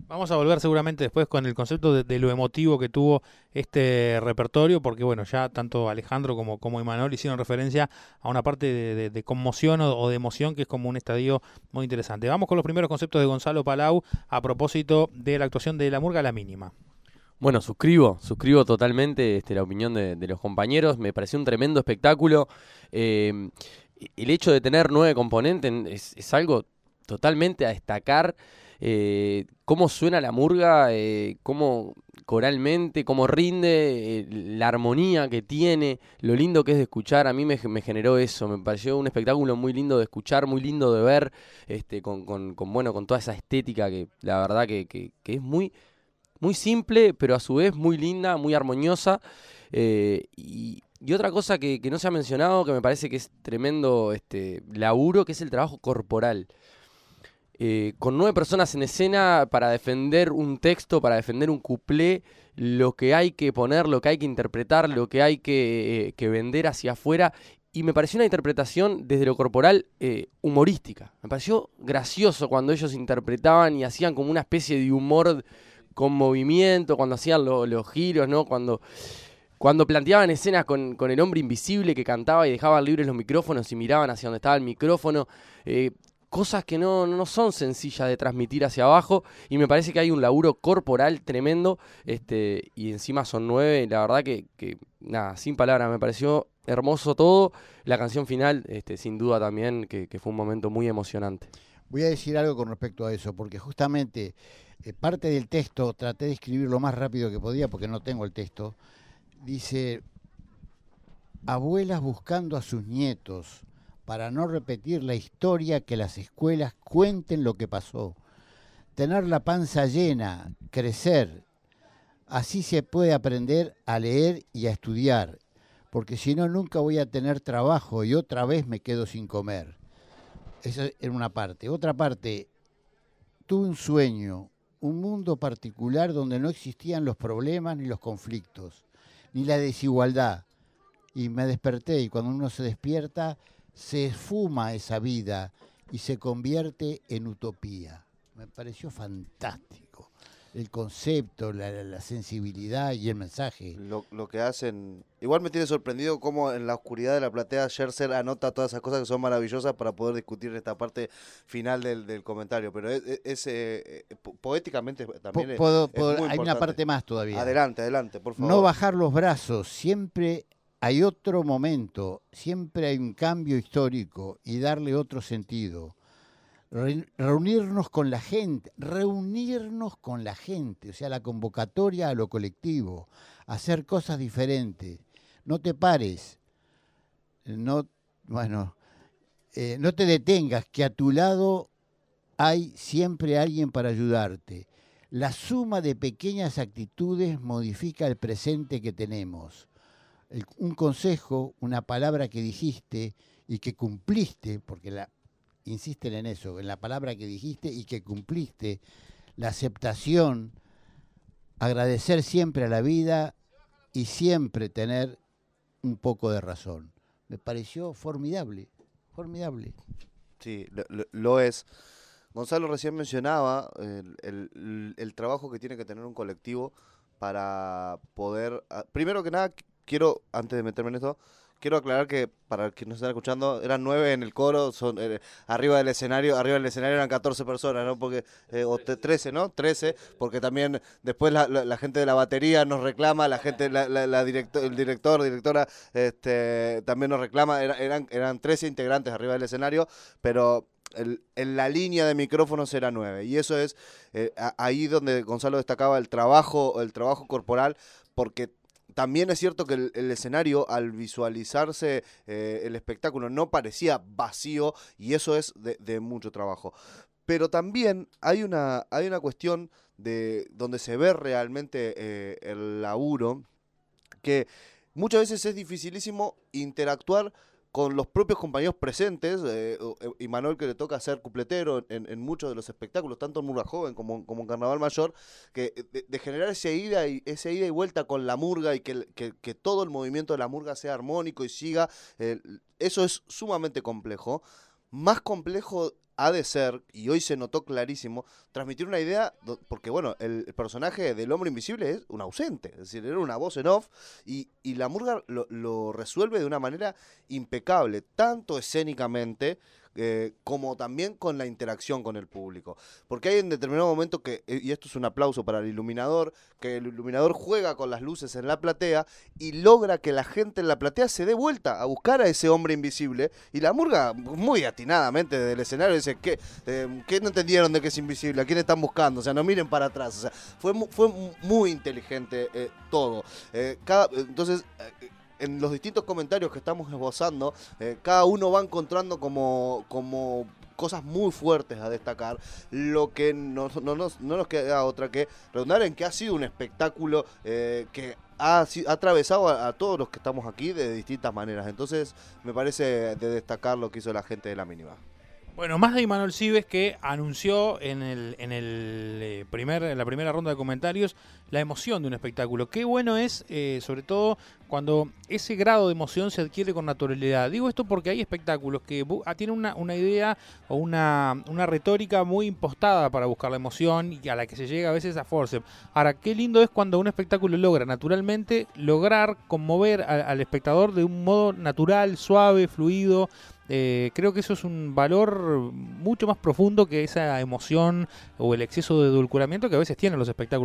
Vamos a volver seguramente después con el concepto de lo emotivo que tuvo este repertorio, porque bueno, ya tanto Alejandro como Imanol hicieron referencia a una parte de conmoción o de emoción que es como un estadio muy interesante. Vamos con los primeros conceptos de Gonzalo Palau a propósito de la actuación de La Murga a la Mínima. Bueno, suscribo totalmente la opinión de los compañeros. Me pareció un tremendo espectáculo. Eh, el hecho de tener 9 componentes es algo totalmente a destacar. Cómo suena la murga, cómo coralmente, cómo rinde, la armonía que tiene, lo lindo que es de escuchar. A mí me generó eso. Me pareció un espectáculo muy lindo de escuchar, muy lindo de ver, bueno, con toda esa estética que la verdad que es muy simple, pero a su vez muy linda, muy armoniosa. Y otra cosa que no se ha mencionado, que me parece que es tremendo laburo, que es el trabajo corporal. Con 9 personas en escena para defender un texto, para defender un cuplé, lo que hay que poner, lo que hay que interpretar, lo que hay que vender hacia afuera. Y me pareció una interpretación desde lo corporal humorística. Me pareció gracioso cuando ellos interpretaban y hacían como una especie de humor con movimiento, cuando hacían los giros, ¿no? Cuando planteaban escenas con el hombre invisible que cantaba y dejaban libres los micrófonos y miraban hacia donde estaba el micrófono. Cosas que no son sencillas de transmitir hacia abajo, y me parece que hay un laburo corporal tremendo, y encima son 9, la verdad que nada, sin palabras, me pareció hermoso todo. La canción final, sin duda también, que fue un momento muy emocionante. Voy a decir algo con respecto a eso, porque justamente parte del texto, traté de escribir lo más rápido que podía porque no tengo el texto, dice, abuelas buscando a sus nietos para no repetir la historia, que las escuelas cuenten lo que pasó, tener la panza llena, crecer, así se puede aprender a leer y a estudiar, porque si no nunca voy a tener trabajo y otra vez me quedo sin comer. Esa era una parte. Otra parte, tuve un sueño, un mundo particular donde no existían los problemas ni los conflictos, ni la desigualdad. Y me desperté, y cuando uno se despierta, se esfuma esa vida y se convierte en utopía. Me pareció fantástico el concepto, la sensibilidad y el mensaje. Lo que hacen. Igual me tiene sorprendido cómo en la oscuridad de la platea Scherzer anota todas esas cosas que son maravillosas para poder discutir esta parte final del comentario. Pero poéticamente también es muy hay importante. una parte más todavía. Adelante, por favor. No bajar los brazos, siempre hay otro momento, siempre hay un cambio histórico y darle otro sentido. Reunirnos con la gente, o sea, la convocatoria a lo colectivo, hacer cosas diferentes. No te pares, no te detengas, que a tu lado hay siempre alguien para ayudarte. La suma de pequeñas actitudes modifica el presente que tenemos. Un consejo, una palabra que dijiste y que cumpliste, porque insisten en eso, en la palabra que dijiste y que cumpliste, la aceptación, agradecer siempre a la vida y siempre tener un poco de razón. Me pareció formidable. Sí, lo es. Gonzalo recién mencionaba el trabajo que tiene que tener un colectivo para poder... Primero que nada, quiero, antes de meterme en esto, quiero aclarar que para quienes nos están escuchando, eran 9 en el coro, son arriba del escenario eran 14 personas, ¿no? Porque, o 13, ¿no? 13, porque también después la gente de la batería nos reclama, la gente, el director, directora, también nos reclama, eran 13 integrantes arriba del escenario, pero en la línea de micrófonos era 9, y eso es ahí donde Gonzalo destacaba el trabajo corporal, porque también es cierto que el escenario, al visualizarse el espectáculo, no parecía vacío, y eso es de mucho trabajo. Pero también hay una cuestión de donde se ve realmente el laburo, que muchas veces es dificilísimo interactuar con los propios compañeros presentes. Imanol, que le toca ser cupletero en muchos de los espectáculos, tanto en Murga Joven como en Carnaval Mayor, que de generar esa ida y vuelta con la murga, y que todo el movimiento de la murga sea armónico y siga, eso es sumamente complejo. Más complejo ha de ser, y hoy se notó clarísimo, transmitir una idea, porque bueno, el personaje del hombre invisible es un ausente, es decir, era una voz en off, y la murga lo resuelve de una manera impecable, tanto escénicamente, como también con la interacción con el público. Porque hay en determinado momento que, y esto es un aplauso para el iluminador, que el iluminador juega con las luces en la platea y logra que la gente en la platea se dé vuelta a buscar a ese hombre invisible, y la murga muy atinadamente desde el escenario dice, ¿qué no entendieron de que es invisible? ¿A quién están buscando? O sea, no miren para atrás. O sea, fue muy inteligente todo. Entonces... en los distintos comentarios que estamos esbozando, cada uno va encontrando como cosas muy fuertes a destacar, lo que no nos queda otra que redundar en que ha sido un espectáculo que ha atravesado a todos los que estamos aquí de distintas maneras. Entonces me parece de destacar lo que hizo la gente de La Mínima. Bueno, más de Imanol Cibes, que anunció en la primera ronda de comentarios la emoción de un espectáculo. Qué bueno es, sobre todo, cuando ese grado de emoción se adquiere con naturalidad. Digo esto porque hay espectáculos que tienen una idea o una retórica muy impostada para buscar la emoción y a la que se llega a veces a force. Ahora, qué lindo es cuando un espectáculo logra naturalmente conmover al espectador de un modo natural, suave, fluido. Creo que eso es un valor mucho más profundo que esa emoción o el exceso de edulcoramiento que a veces tienen los espectáculos.